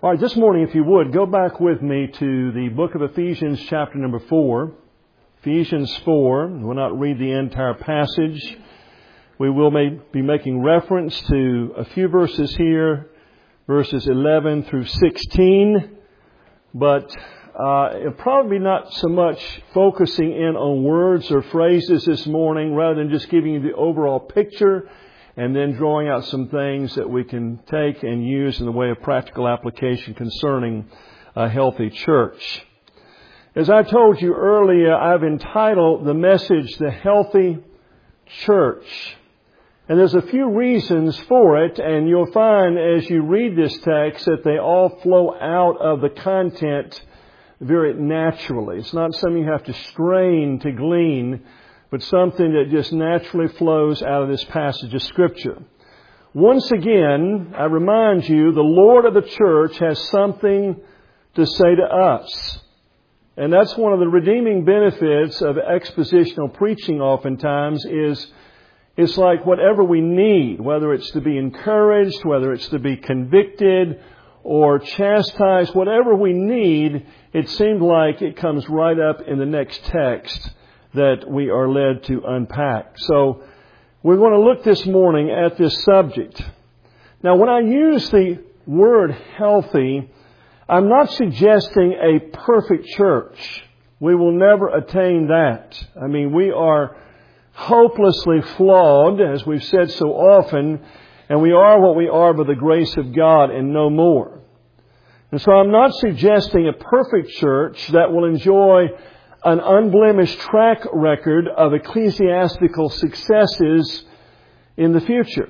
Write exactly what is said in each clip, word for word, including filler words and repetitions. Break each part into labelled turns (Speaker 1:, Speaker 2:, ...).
Speaker 1: All right, this morning, if you would, go back with me to the book of Ephesians, chapter number four. Ephesians four. We'll not read the entire passage. We will may, be making reference to a few verses here, verses eleven through sixteen. But uh, it'll probably not so much focusing in on words or phrases this morning, rather than just giving you the overall picture and then drawing out some things that we can take and use in the way of practical application concerning a healthy church. As I told you earlier, I've entitled the message, The Healthy Church. And there's a few reasons for it, and you'll find as you read this text that they all flow out of the content very naturally. It's not something you have to strain to glean, but something that just naturally flows out of this passage of Scripture. Once again, I remind you, the Lord of the church has something to say to us. And that's one of the redeeming benefits of expositional preaching oftentimes is it's like whatever we need, whether it's to be encouraged, whether it's to be convicted or chastised, whatever we need, it seemed like it comes right up in the next text that we are led to unpack. So we're going to look this morning at this subject. Now, when I use the word healthy, I'm not suggesting a perfect church. We will never attain that. I mean, we are hopelessly flawed, as we've said so often, and we are what we are by the grace of God and no more. And so I'm not suggesting a perfect church that will enjoy an unblemished track record of ecclesiastical successes in the future.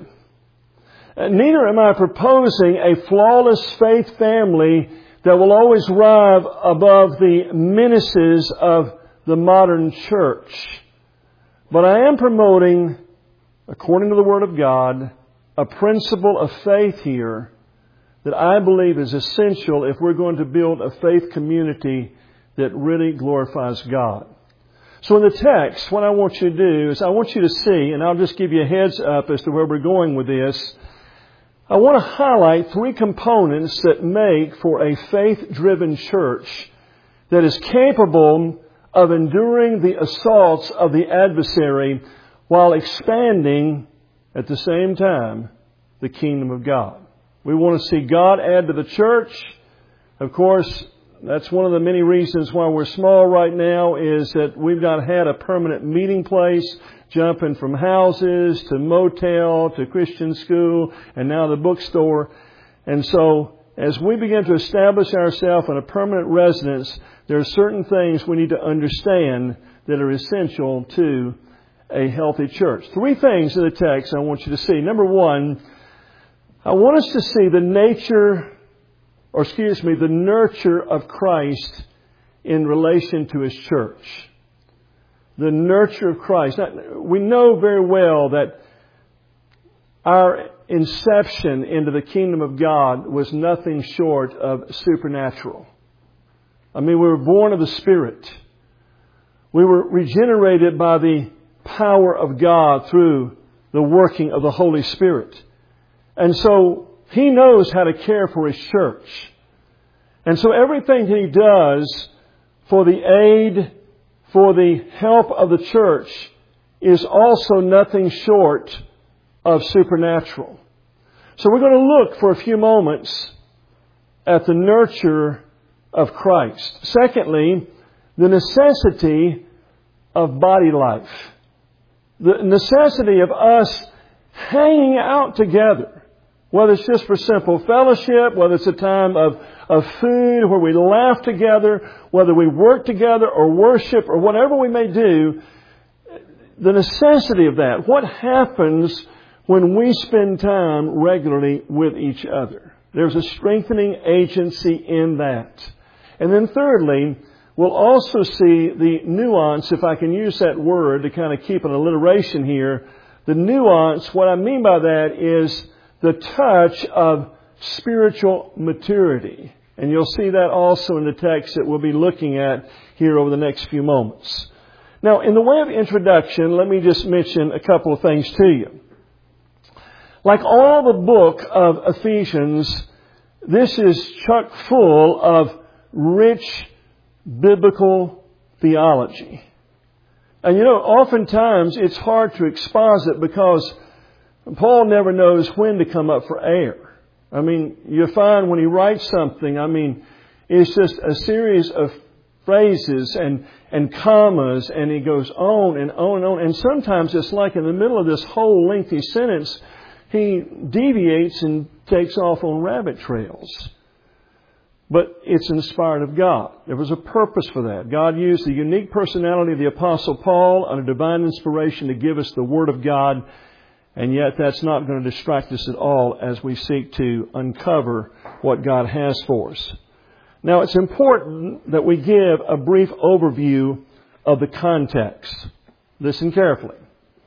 Speaker 1: Neither am I proposing a flawless faith family that will always rise above the menaces of the modern church. But I am promoting, according to the Word of God, a principle of faith here that I believe is essential if we're going to build a faith community that really glorifies God. So in the text, what I want you to do is I want you to see, and I'll just give you a heads up as to where we're going with this. I want to highlight three components that make for a faith-driven church that is capable of enduring the assaults of the adversary while expanding at the same time the kingdom of God. We want to see God add to the church. Of course, that's one of the many reasons why we're small right now, is that we've not had a permanent meeting place, jumping from houses to motel to Christian school and now the bookstore. And so as we begin to establish ourselves in a permanent residence, there are certain things we need to understand that are essential to a healthy church. Three things in the text I want you to see. Number one, I want us to see the nature or excuse me, the nurture of Christ in relation to His church. The nurture of Christ. Now, we know very well that our inception into the kingdom of God was nothing short of supernatural. I mean, we were born of the Spirit. We were regenerated by the power of God through the working of the Holy Spirit. And so He knows how to care for His church. And so everything that He does for the aid, for the help of the church is also nothing short of supernatural. So we're going to look for a few moments at the nurture of Christ. Secondly, the necessity of body life. The necessity of us hanging out together. Whether it's just for simple fellowship, whether it's a time of, of food where we laugh together, whether we work together or worship or whatever we may do, the necessity of that. What happens when we spend time regularly with each other? There's a strengthening agency in that. And then thirdly, we'll also see the nuance, if I can use that word to kind of keep an alliteration here. The nuance, what I mean by that is the touch of spiritual maturity. And you'll see that also in the text that we'll be looking at here over the next few moments. Now, in the way of introduction, let me just mention a couple of things to you. Like all the book of Ephesians, this is chock full of rich biblical theology. And you know, oftentimes it's hard to exposit because Paul never knows when to come up for air. I mean, you find when he writes something, I mean, it's just a series of phrases and, and commas, and he goes on and on and on. And sometimes it's like in the middle of this whole lengthy sentence, he deviates and takes off on rabbit trails. But it's inspired of God. There was a purpose for that. God used the unique personality of the Apostle Paul under divine inspiration to give us the Word of God. And yet that's not going to distract us at all as we seek to uncover what God has for us. Now, it's important that we give a brief overview of the context. Listen carefully.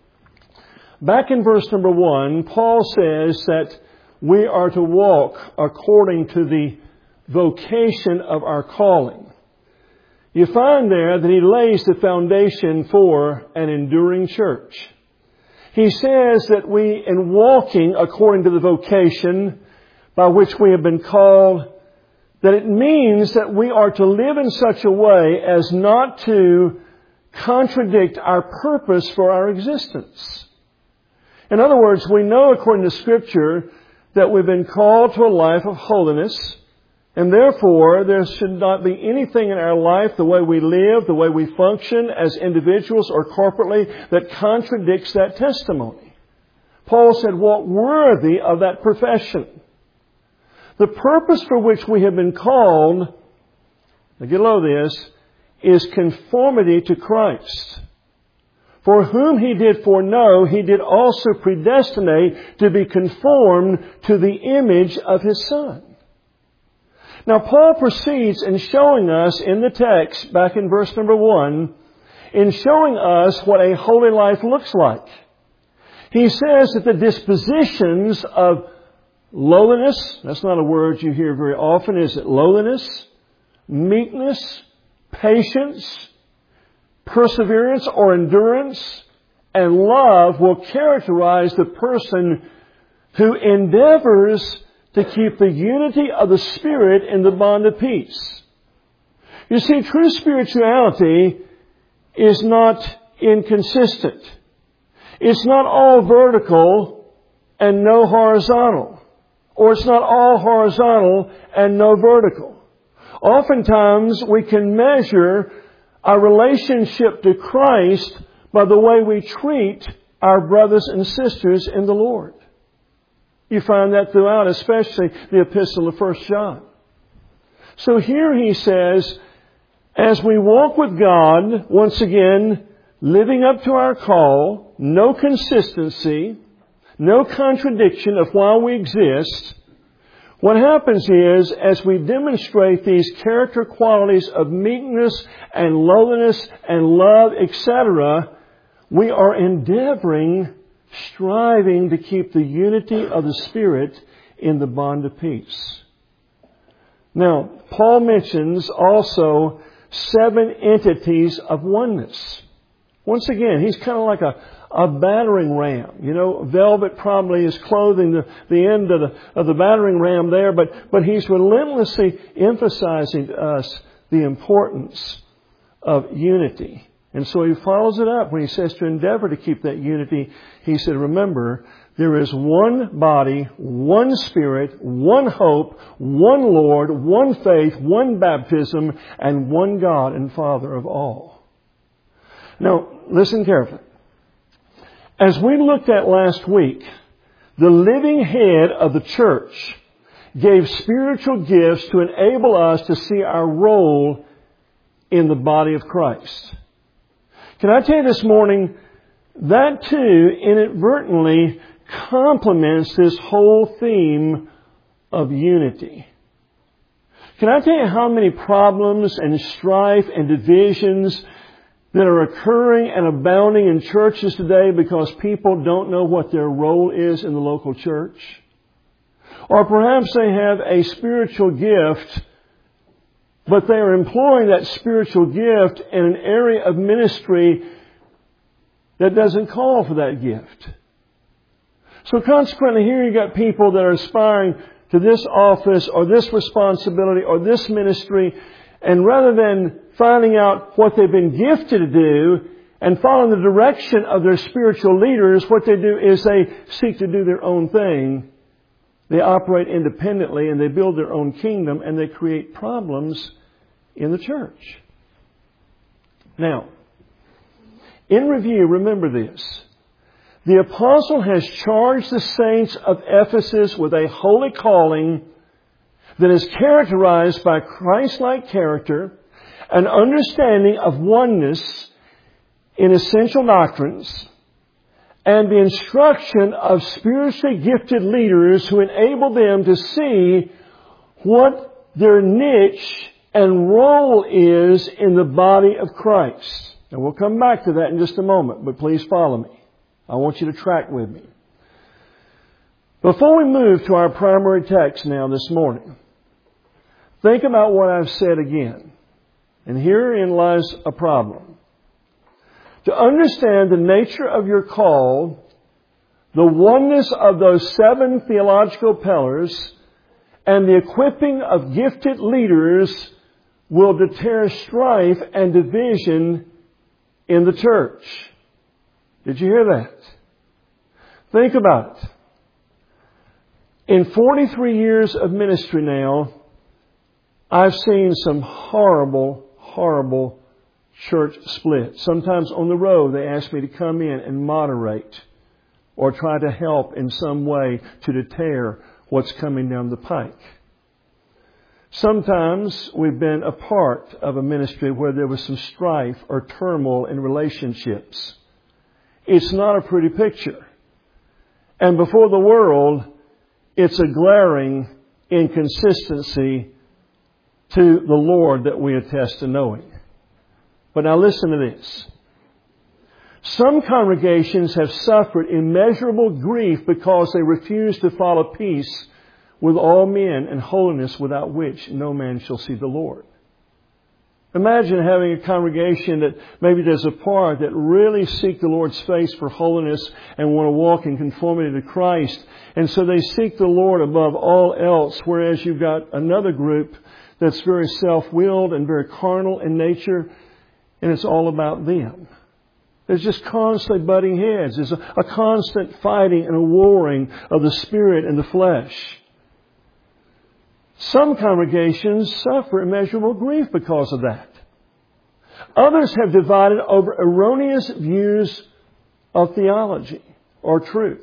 Speaker 1: Back in verse number one, Paul says that we are to walk according to the vocation of our calling. You find there that he lays the foundation for an enduring church. He says that we, in walking according to the vocation by which we have been called, that it means that we are to live in such a way as not to contradict our purpose for our existence. In other words, we know according to Scripture that we've been called to a life of holiness, and therefore there should not be anything in our life, the way we live, the way we function as individuals or corporately, that contradicts that testimony. Paul said, walk worthy of that profession. The purpose for which we have been called, now get low this, is conformity to Christ. For whom He did foreknow, He did also predestinate to be conformed to the image of His Son. Now, Paul proceeds in showing us in the text, back in verse number one, in showing us what a holy life looks like. He says that the dispositions of lowliness, that's not a word you hear very often, is it? Lowliness, meekness, patience, perseverance or endurance, and love will characterize the person who endeavors to keep the unity of the Spirit in the bond of peace. You see, true spirituality is not inconsistent. It's not all vertical and no horizontal. Or it's not all horizontal and no vertical. Oftentimes we can measure our relationship to Christ by the way we treat our brothers and sisters in the Lord. You find that throughout, especially the epistle of First John. So here he says, as we walk with God, once again, living up to our call, no consistency, no contradiction of why we exist, what happens is, as we demonstrate these character qualities of meekness and lowliness and love, et cetera, we are endeavoring, striving to keep the unity of the Spirit in the bond of peace. Now, Paul mentions also seven entities of oneness. Once again, he's kind of like a, a battering ram. You know, velvet probably is clothing the, the end of the, of the battering ram there, but, but he's relentlessly emphasizing to us the importance of unity. And so he follows it up when he says to endeavor to keep that unity. He said, remember, there is one body, one Spirit, one hope, one Lord, one faith, one baptism, and one God and Father of all. Now, listen carefully. As we looked at last week, the living head of the church gave spiritual gifts to enable us to see our role in the body of Christ. Can I tell you this morning, that too inadvertently complements this whole theme of unity. Can I tell you how many problems and strife and divisions that are occurring and abounding in churches today because people don't know what their role is in the local church? Or perhaps they have a spiritual gift, but they are employing that spiritual gift in an area of ministry that doesn't call for that gift. So consequently, here you got people that are aspiring to this office or this responsibility or this ministry, and rather than finding out what they've been gifted to do and following the direction of their spiritual leaders, what they do is they seek to do their own thing. They operate independently and they build their own kingdom and they create problems in the church. Now, in review, remember this. The apostle has charged the saints of Ephesus with a holy calling that is characterized by Christ-like character, an understanding of oneness in essential doctrines, and the instruction of spiritually gifted leaders who enable them to see what their niche and role is in the body of Christ. And we'll come back to that in just a moment, but please follow me. I want you to track with me. Before we move to our primary text now this morning, think about what I've said again. And herein lies a problem. To understand the nature of your call, the oneness of those seven theological pillars, and the equipping of gifted leaders will deter strife and division in the church. Did you hear that? Think about it. In forty-three years of ministry now, I've seen some horrible, horrible church splits. Sometimes on the road they ask me to come in and moderate or try to help in some way to deter what's coming down the pike. Sometimes we've been a part of a ministry where there was some strife or turmoil in relationships. It's not a pretty picture. And before the world, it's a glaring inconsistency to the Lord that we attest to knowing. But now listen to this. Some congregations have suffered immeasurable grief because they refuse to follow peace with all men and holiness, without which no man shall see the Lord. Imagine having a congregation that maybe there's a part that really seek the Lord's face for holiness and want to walk in conformity to Christ. And so they seek the Lord above all else, whereas you've got another group that's very self-willed and very carnal in nature, and it's all about them. There's just constantly butting heads. There's a, a constant fighting and a warring of the spirit and the flesh. Some congregations suffer immeasurable grief because of that. Others have divided over erroneous views of theology or truth,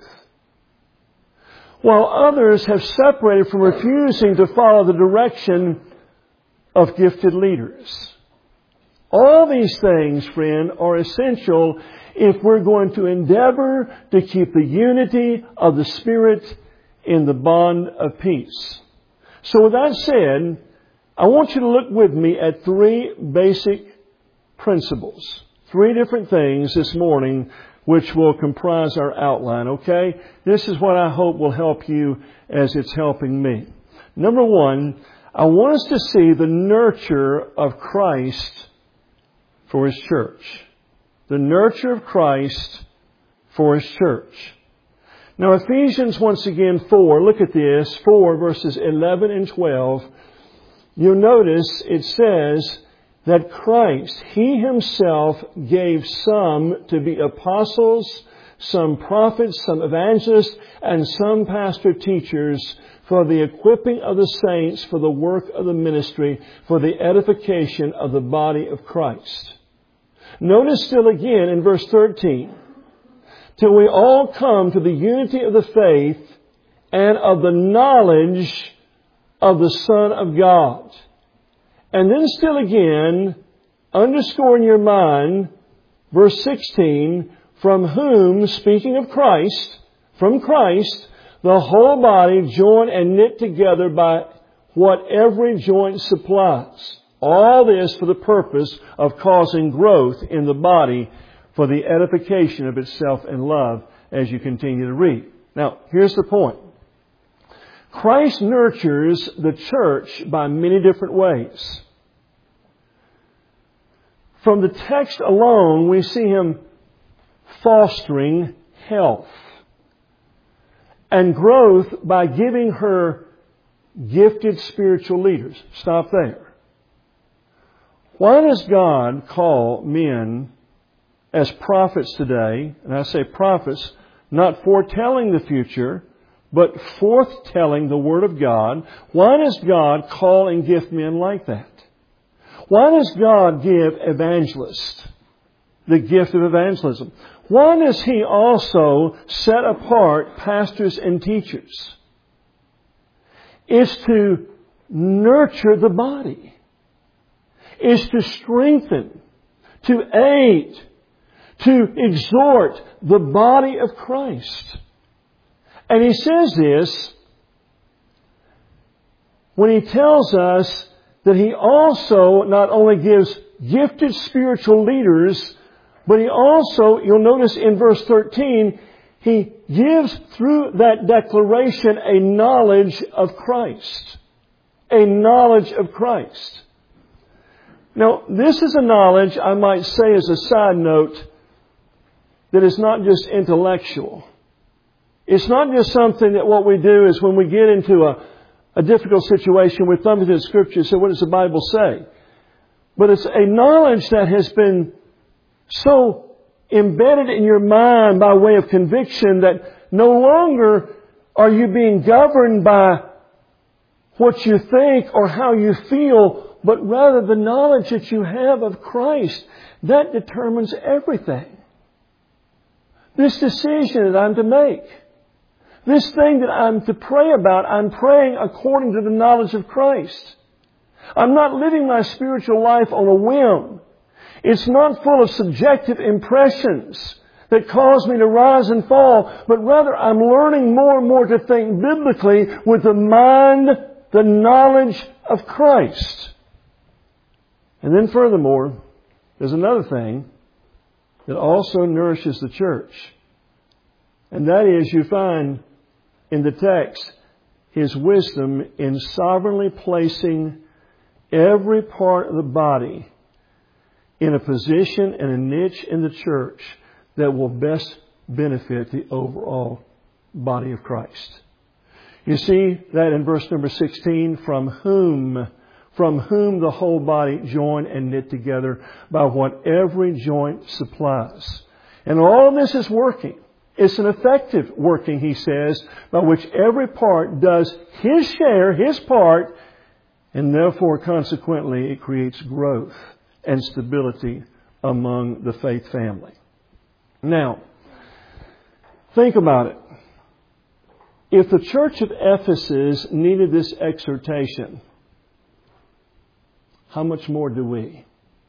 Speaker 1: while others have separated from refusing to follow the direction of gifted leaders. All these things, friend, are essential if we're going to endeavor to keep the unity of the Spirit in the bond of peace. So with that said, I want you to look with me at three basic principles. Three different things this morning which will comprise our outline, okay? This is what I hope will help you as it's helping me. Number one, I want us to see the nurture of Christ for His church. The nurture of Christ for His church. Now Ephesians once again four, look at this, four verses eleven and twelve. You'll notice it says that Christ, He Himself gave some to be apostles, some prophets, some evangelists, and some pastor teachers for the equipping of the saints for the work of the ministry, for the edification of the body of Christ. Notice still again in verse thirteen, till we all come to the unity of the faith and of the knowledge of the Son of God. And then still again, underscore in your mind, verse sixteen, from whom, speaking of Christ, from Christ, the whole body joined and knit together by what every joint supplies. All this for the purpose of causing growth in the body for the edification of itself in love, as you continue to read. Now, here's the point. Christ nurtures the church by many different ways. From the text alone, we see Him fostering health and growth by giving her gifted spiritual leaders. Stop there. Why does God call men as prophets today? And I say prophets, not foretelling the future, but forthtelling the Word of God. Why does God call and gift men like that? Why does God give evangelists the gift of evangelism? Why does He also set apart pastors and teachers? It's to nurture the body. It's to strengthen, to aid, to exhort the body of Christ. And He says this when He tells us that He also not only gives gifted spiritual leaders, but He also, you'll notice in verse thirteen, He gives through that declaration a knowledge of Christ. A knowledge of Christ. Now, this is a knowledge, I might say as a side note, that is not just intellectual. It's not just something that what we do is when we get into a, a difficult situation, we thumb into the Scripture and say, what does the Bible say? But it's a knowledge that has been so embedded in your mind by way of conviction that no longer are you being governed by what you think or how you feel, but rather the knowledge that you have of Christ. That determines everything. This decision that I'm to make, this thing that I'm to pray about, I'm praying according to the knowledge of Christ. I'm not living my spiritual life on a whim. It's not full of subjective impressions that cause me to rise and fall, but rather I'm learning more and more to think biblically with the mind, the knowledge of Christ. And then furthermore, there's another thing that also nourishes the church. And that is, you find in the text His wisdom in sovereignly placing every part of the body in a position and a niche in the church that will best benefit the overall body of Christ. You see that in verse number sixteen, from whom, from whom the whole body joined and knit together by what every joint supplies. And all of this is working. It's an effective working, he says, by which every part does his share, his part, and therefore, consequently, it creates growth and stability among the faith family. Now, think about it. If the church of Ephesus needed this exhortation, how much more do we?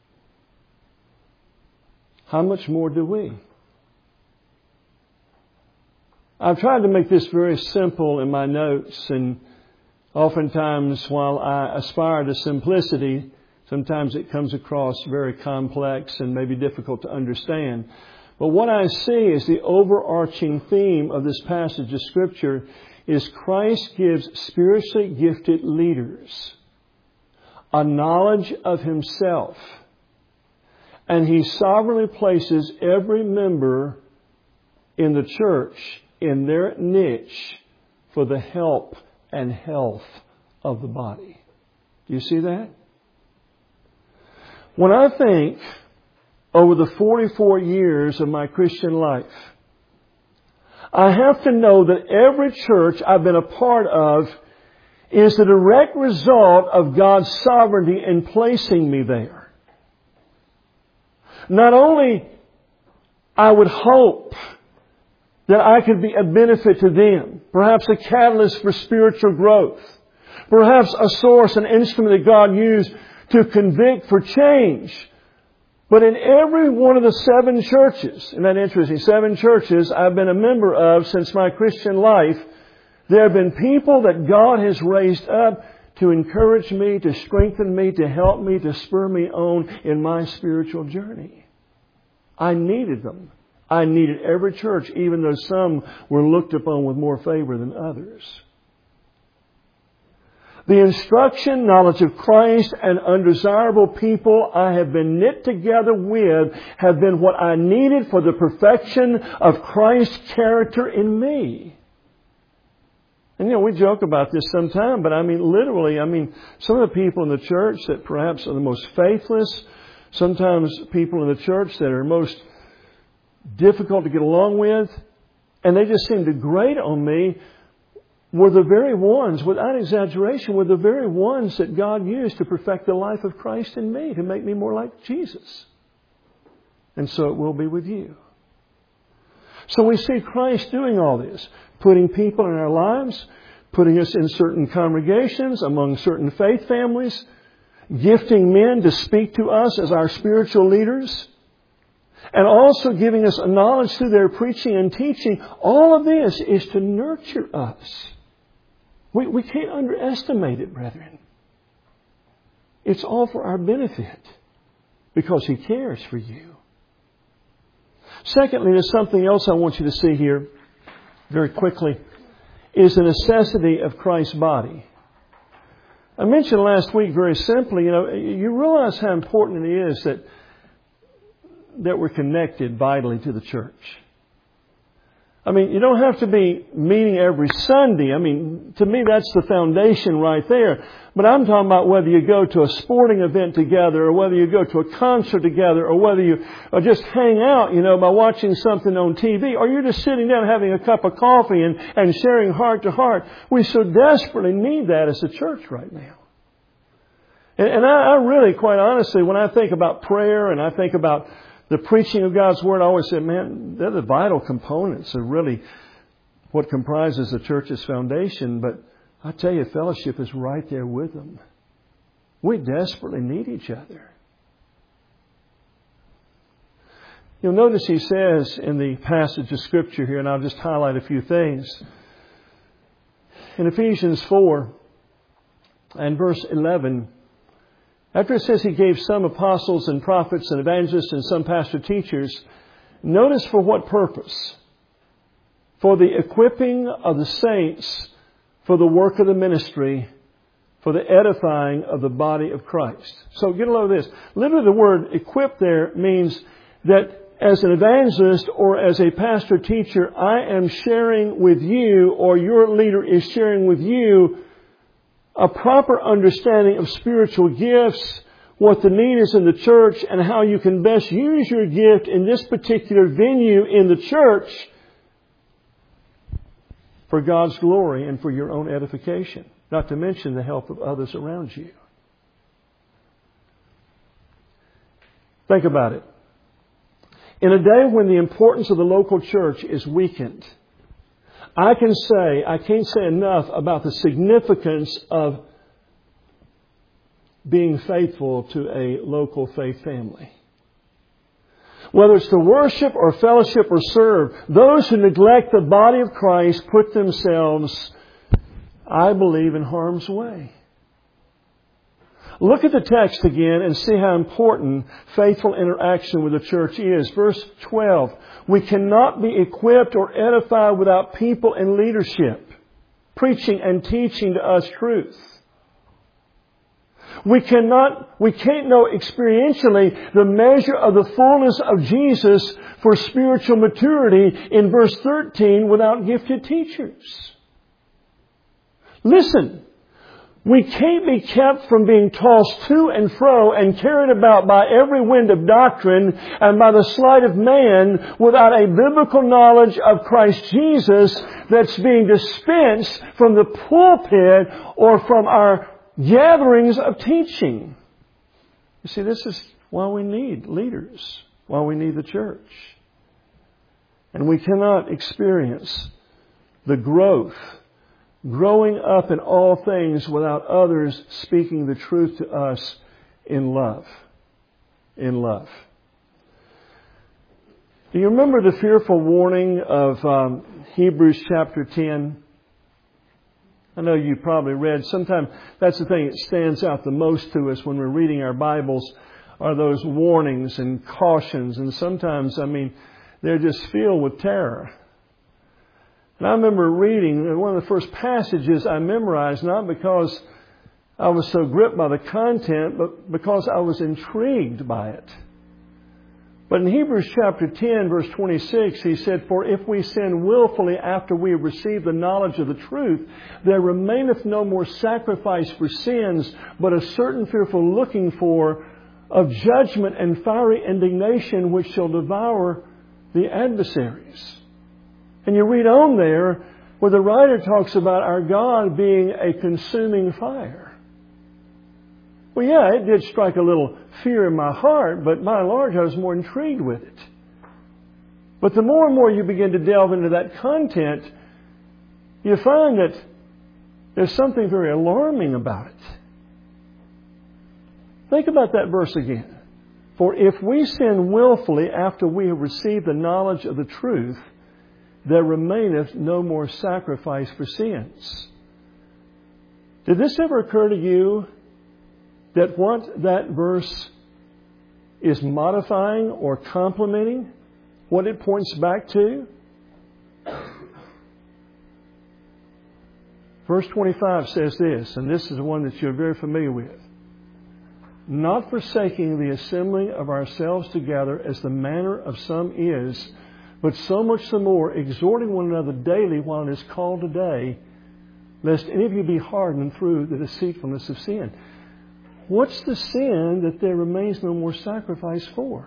Speaker 1: How much more do we? I've tried to make this very simple in my notes, and oftentimes while I aspire to simplicity, sometimes it comes across very complex and maybe difficult to understand. But what I see is the overarching theme of this passage of Scripture is Christ gives spiritually gifted leaders a knowledge of Himself. And He sovereignly places every member in the church in their niche for the help and health of the body. Do you see that? When I think over the forty-four years of my Christian life, I have to know that every church I've been a part of is the direct result of God's sovereignty in placing me there. Not only I would hope that I could be a benefit to them, perhaps a catalyst for spiritual growth, perhaps a source, an instrument that God used to convict for change. But in every one of the seven churches, isn't that interesting, seven churches I've been a member of since my Christian life, there have been people that God has raised up to encourage me, to strengthen me, to help me, to spur me on in my spiritual journey. I needed them. I needed every church, even though some were looked upon with more favor than others. The instruction, knowledge of Christ, and undesirable people I have been knit together with have been what I needed for the perfection of Christ's character in me. And, you know, we joke about this sometimes, but I mean, literally, I mean, some of the people in the church that perhaps are the most faithless, sometimes people in the church that are most difficult to get along with, and they just seem to grate on me, were the very ones, without exaggeration, were the very ones that God used to perfect the life of Christ in me, to make me more like Jesus. And so it will be with you. So we see Christ doing all this, putting people in our lives, putting us in certain congregations, among certain faith families, gifting men to speak to us as our spiritual leaders, and also giving us a knowledge through their preaching and teaching. All of this is to nurture us. We, we can't underestimate it, brethren. It's all for our benefit because He cares for you. Secondly, there's something else I want you to see here very quickly, is the necessity of Christ's body. I mentioned last week very simply, you know, you realize how important it is that, that we're connected vitally to the church. I mean, you don't have to be meeting every Sunday. I mean, to me, that's the foundation right there. But I'm talking about whether you go to a sporting event together, or whether you go to a concert together, or whether you or just hang out, you know, by watching something on T V, or you're just sitting down having a cup of coffee and, and sharing heart to heart. We so desperately need that as a church right now. And, and I, I really, quite honestly, when I think about prayer and I think about the preaching of God's Word, I always say, man, they're the vital components of really what comprises the church's foundation. But I tell you, fellowship is right there with them. We desperately need each other. You'll notice he says in the passage of Scripture here, and I'll just highlight a few things. In Ephesians four and verse eleven, after it says He gave some apostles and prophets and evangelists and some pastor teachers, notice for what purpose? For the equipping of the saints for the work of the ministry, for the edifying of the body of Christ. So get a load of this. Literally the word equip there means that as an evangelist or as a pastor teacher, I am sharing with you, or your leader is sharing with you, a proper understanding of spiritual gifts, what the need is in the church, and how you can best use your gift in this particular venue in the church for God's glory and for your own edification. Not to mention the help of others around you. Think about it. In a day when the importance of the local church is weakened, I can say, I can't say enough about the significance of being faithful to a local faith family. Whether it's to worship or fellowship or serve, those who neglect the body of Christ put themselves, I believe, in harm's way. Look at the text again and see how important faithful interaction with the church is. Verse twelve. We cannot be equipped or edified without people in leadership, preaching and teaching to us truth. We cannot, we can't know experientially the measure of the fullness of Jesus for spiritual maturity in verse thirteen without gifted teachers. Listen. We can't be kept from being tossed to and fro and carried about by every wind of doctrine and by the sleight of man without a biblical knowledge of Christ Jesus that's being dispensed from the pulpit or from our gatherings of teaching. You see, this is why we need leaders, why we need the church. And we cannot experience the growth growing up in all things without others speaking the truth to us in love. In love. Do you remember the fearful warning of um, Hebrews chapter ten? I know you probably read. Sometimes that's the thing that stands out the most to us when we're reading our Bibles are those warnings and cautions. And sometimes, I mean, they're just filled with terror. And I remember reading one of the first passages I memorized, not because I was so gripped by the content, but because I was intrigued by it. But in Hebrews chapter ten, verse twenty-six, he said, "For if we sin willfully after we have received the knowledge of the truth, there remaineth no more sacrifice for sins, but a certain fearful looking for of judgment and fiery indignation which shall devour the adversaries." And you read on there where the writer talks about our God being a consuming fire. Well, yeah, it did strike a little fear in my heart, but by and large I was more intrigued with it. But the more and more you begin to delve into that content, you find that there's something very alarming about it. Think about that verse again. "For if we sin willfully after we have received the knowledge of the truth, there remaineth no more sacrifice for sins." Did this ever occur to you that what that verse is modifying or complementing, what it points back to? Verse twenty-five says this, and this is the one that you're very familiar with. "Not forsaking the assembling of ourselves together as the manner of some is, but so much the more exhorting one another daily while it is called today, lest any of you be hardened through the deceitfulness of sin." What's the sin that there remains no more sacrifice for?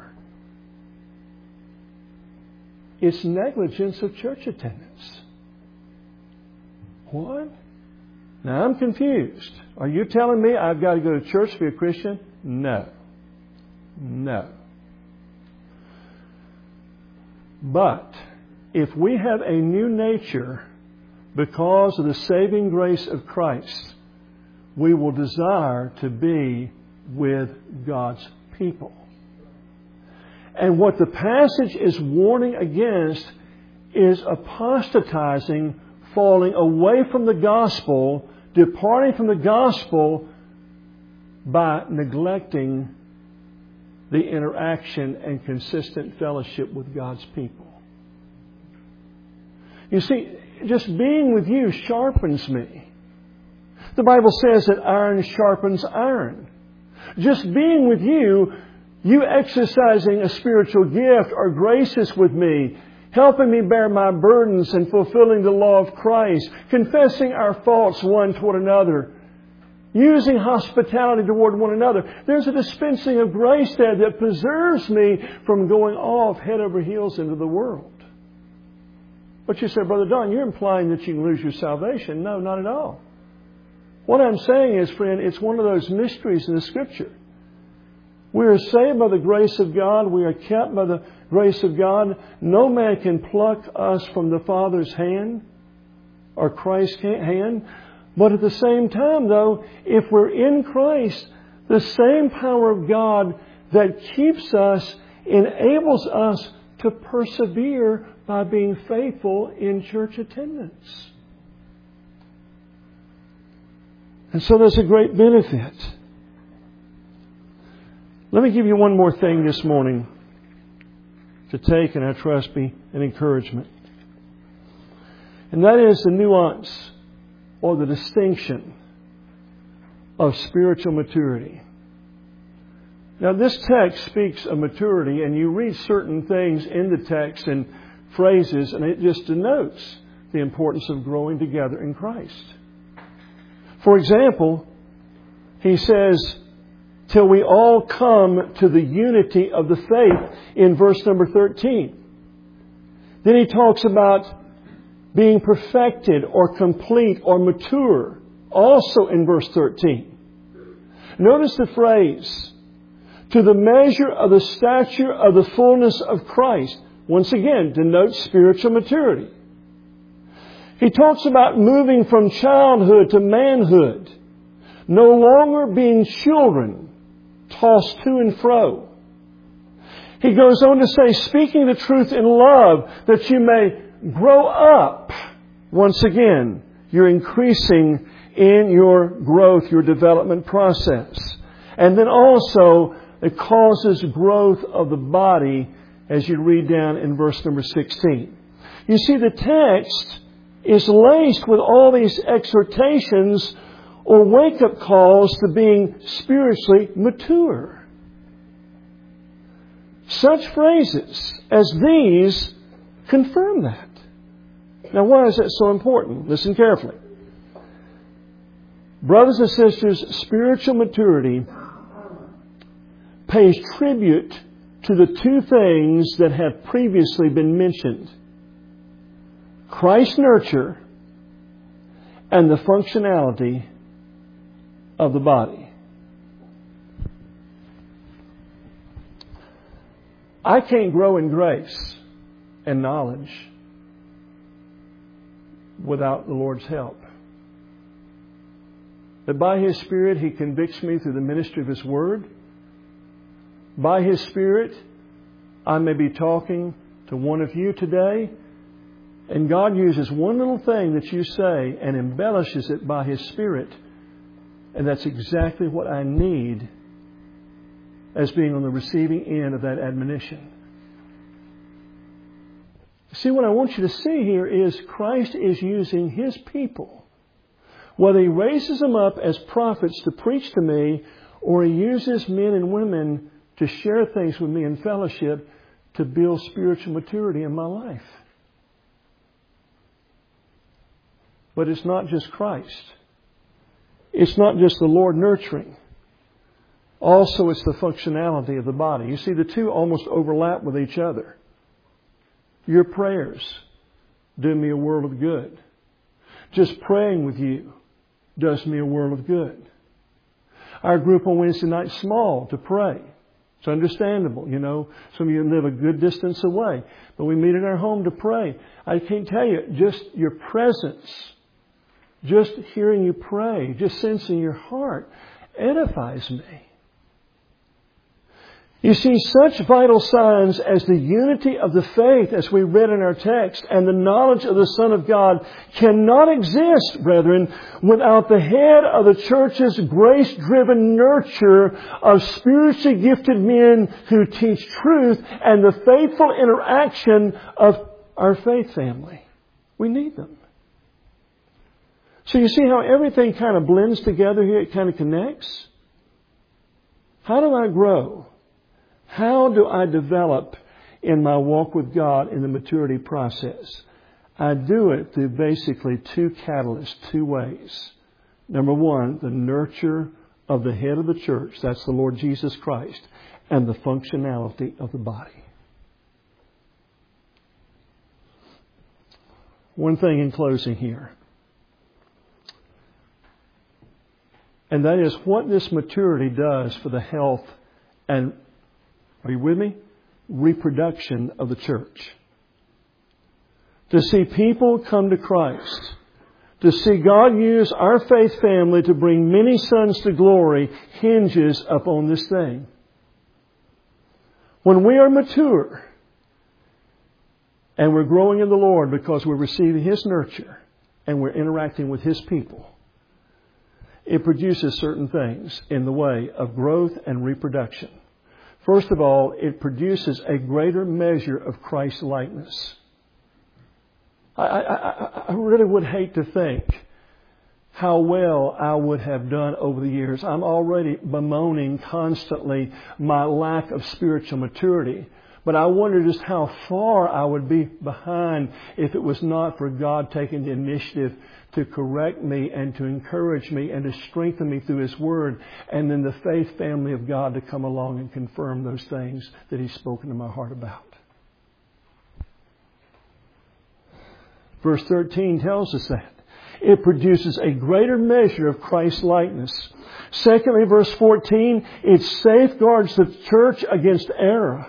Speaker 1: It's negligence of church attendance. What? Now I'm confused. Are you telling me I've got to go to church to be a Christian? No. No. But if we have a new nature because of the saving grace of Christ, we will desire to be with God's people. And what the passage is warning against is apostatizing, falling away from the gospel, departing from the gospel by neglecting the interaction and consistent fellowship with God's people. You see, just being with you sharpens me. The Bible says that iron sharpens iron. Just being with you, you exercising a spiritual gift or graces with me, helping me bear my burdens and fulfilling the law of Christ, confessing our faults one toward another, using hospitality toward one another. There's a dispensing of grace there that preserves me from going off head over heels into the world. But you say, "Brother Don, you're implying that you can lose your salvation." No, not at all. What I'm saying is, friend, it's one of those mysteries in the Scripture. We are saved by the grace of God. We are kept by the grace of God. No man can pluck us from the Father's hand or Christ's hand. But at the same time, though, if we're in Christ, the same power of God that keeps us enables us to persevere by being faithful in church attendance. And so there's a great benefit. Let me give you one more thing this morning to take, and I trust be an encouragement. And that is the nuance or the distinction of spiritual maturity. Now, this text speaks of maturity, and you read certain things in the text and phrases, and it just denotes the importance of growing together in Christ. For example, he says, "Till we all come to the unity of the faith," in verse number thirteen. Then he talks about being perfected or complete or mature, also in verse thirteen. Notice the phrase, "to the measure of the stature of the fullness of Christ." Once again, denotes spiritual maturity. He talks about moving from childhood to manhood, no longer being children, tossed to and fro. He goes on to say, speaking the truth in love, that you may grow up. Once again, you're increasing in your growth, your development process. And then also, it causes growth of the body as you read down in verse number sixteen. You see, the text is laced with all these exhortations or wake-up calls to being spiritually mature. Such phrases as these confirm that. Now, why is that so important? Listen carefully. Brothers and sisters, spiritual maturity pays tribute to the two things that have previously been mentioned: Christ's nurture and the functionality of the body. I can't grow in grace and knowledge without the Lord's help. That by His Spirit He convicts me through the ministry of His Word. By His Spirit I may be talking to one of you today, and God uses one little thing that you say and embellishes it by His Spirit, and that's exactly what I need as being on the receiving end of that admonition. See, what I want you to see here is Christ is using His people. Whether He raises them up as prophets to preach to me, or He uses men and women to share things with me in fellowship to build spiritual maturity in my life. But it's not just Christ. It's not just the Lord nurturing. Also, it's the functionality of the body. You see, the two almost overlap with each other. Your prayers do me a world of good. Just praying with you does me a world of good. Our group on Wednesday night is small to pray. It's understandable, you know. Some of you live a good distance away. But we meet in our home to pray. I can't tell you, just your presence, just hearing you pray, just sensing your heart edifies me. You see, such vital signs as the unity of the faith, as we read in our text, and the knowledge of the Son of God cannot exist, brethren, without the head of the church's grace-driven nurture of spiritually gifted men who teach truth and the faithful interaction of our faith family. We need them. So you see how everything kind of blends together here? It kind of connects. How do I grow? How do I develop in my walk with God in the maturity process? I do it through basically two catalysts, two ways. Number one, the nurture of the head of the church, that's the Lord Jesus Christ, and the functionality of the body. One thing in closing here. And that is what this maturity does for the health and, are you with me? Reproduction of the church. To see people come to Christ. To see God use our faith family to bring many sons to glory hinges upon this thing. When we are mature and we're growing in the Lord because we're receiving His nurture and we're interacting with His people, it produces certain things in the way of growth and reproduction. First of all, it produces a greater measure of Christ's likeness. I, I, I really would hate to think how well I would have done over the years. I'm already bemoaning constantly my lack of spiritual maturity. But I wonder just how far I would be behind if it was not for God taking the initiative to correct me and to encourage me and to strengthen me through His Word, and then the faith family of God to come along and confirm those things that He's spoken to my heart about. Verse thirteen tells us that. It produces a greater measure of Christ's likeness. Secondly, verse fourteen, it safeguards the church against error.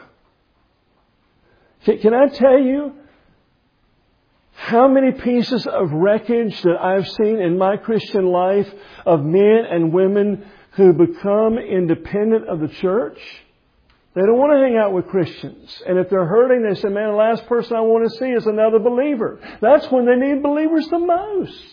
Speaker 1: Can I tell you how many pieces of wreckage that I've seen in my Christian life of men and women who become independent of the church? They don't want to hang out with Christians. And if they're hurting, they say, man, the last person I want to see is another believer. That's when they need believers the most.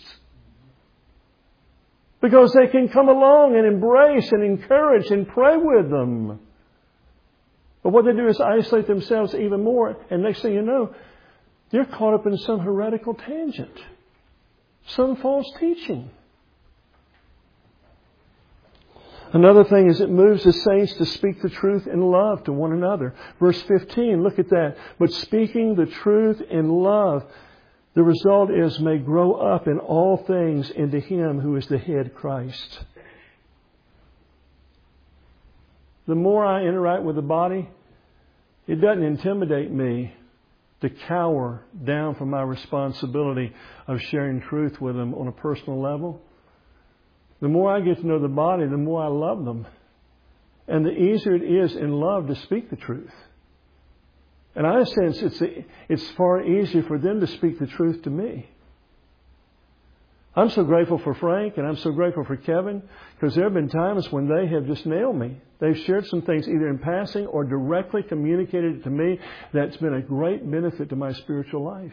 Speaker 1: Because they can come along and embrace and encourage and pray with them. But what they do is isolate themselves even more. And next thing you know, they're caught up in some heretical tangent. Some false teaching. Another thing is it moves the saints to speak the truth in love to one another. Verse fifteen, look at that. But speaking the truth in love, the result is may grow up in all things into Him who is the head, Christ. The more I interact with the body, it doesn't intimidate me to cower down from my responsibility of sharing truth with them on a personal level. The more I get to know the body, the more I love them. And the easier it is in love to speak the truth. And I sense it's, it's far easier for them to speak the truth to me. I'm so grateful for Frank and I'm so grateful for Kevin because there have been times when they have just nailed me. They've shared some things either in passing or directly communicated it to me that's been a great benefit to my spiritual life.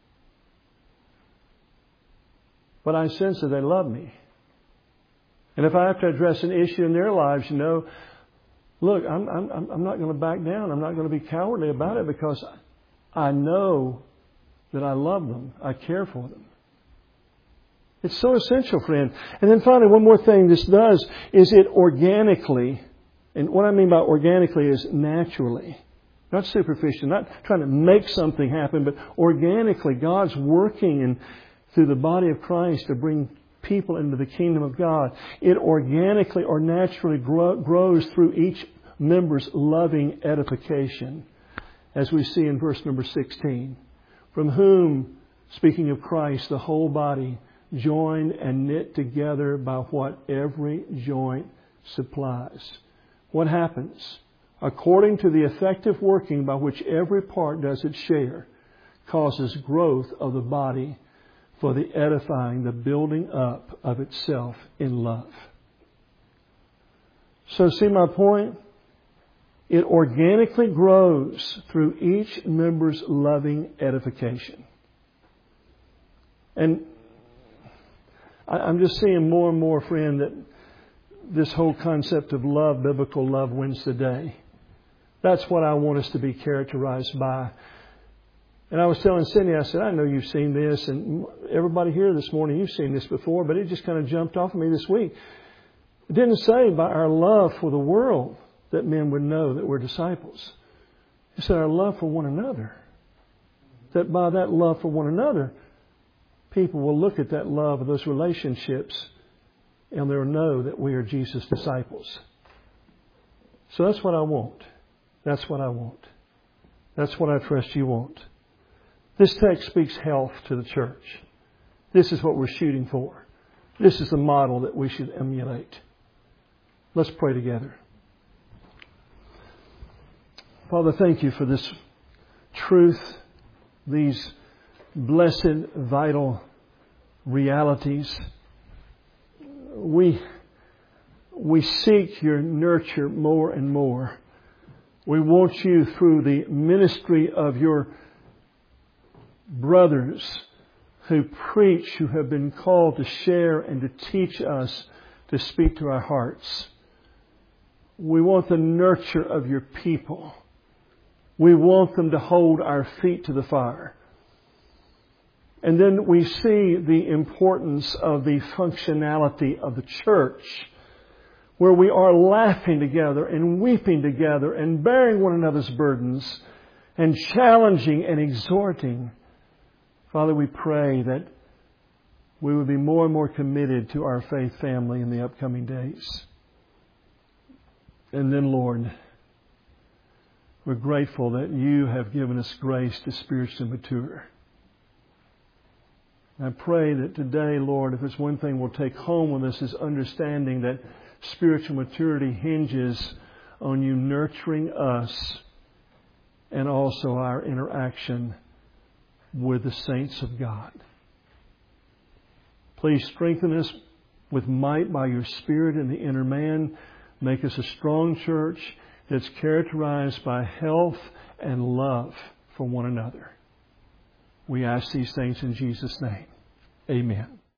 Speaker 1: But I sense that they love me. And if I have to address an issue in their lives, you know, look, I'm, I'm, I'm not going to back down. I'm not going to be cowardly about it because I know that I love them. I care for them. It's so essential, friend. And then finally, one more thing this does is it organically, and what I mean by organically is naturally, not superficial, not trying to make something happen, but organically, God's working in, through the body of Christ to bring people into the kingdom of God. It organically or naturally grow, grows through each member's loving edification, as we see in verse number sixteen. From whom, speaking of Christ, the whole body, joined and knit together by what every joint supplies. What happens? According to the effective working by which every part does its share, causes growth of the body for the edifying, the building up of itself in love. So see my point? It organically grows through each member's loving edification. And I'm just seeing more and more, friend, that this whole concept of love, biblical love, wins the day. That's what I want us to be characterized by. And I was telling Cindy, I said, I know you've seen this, and everybody here this morning, you've seen this before, but it just kind of jumped off of me this week. It didn't say by our love for the world that men would know that we're disciples. It said our love for one another. That by that love for one another, people will look at that love of those relationships and they'll know that we are Jesus' disciples. So that's what I want. That's what I want. That's what I trust you want. This text speaks health to the church. This is what we're shooting for. This is the model that we should emulate. Let's pray together. Father, thank you for this truth, these blessed, vital realities. We, we seek your nurture more and more. We want you through the ministry of your brothers who preach, who have been called to share and to teach us, to speak to our hearts. We want the nurture of your people. We want them to hold our feet to the fire. And then we see the importance of the functionality of the church, where we are laughing together and weeping together and bearing one another's burdens and challenging and exhorting. Father, we pray that we would be more and more committed to our faith family in the upcoming days. And then, Lord, we're grateful that you have given us grace to spiritually mature. I pray that today, Lord, if there's one thing we'll take home with us is understanding that spiritual maturity hinges on you nurturing us and also our interaction with the saints of God. Please strengthen us with might by your Spirit in the inner man. Make us a strong church that's characterized by health and love for one another. We ask these things in Jesus' name. Amen.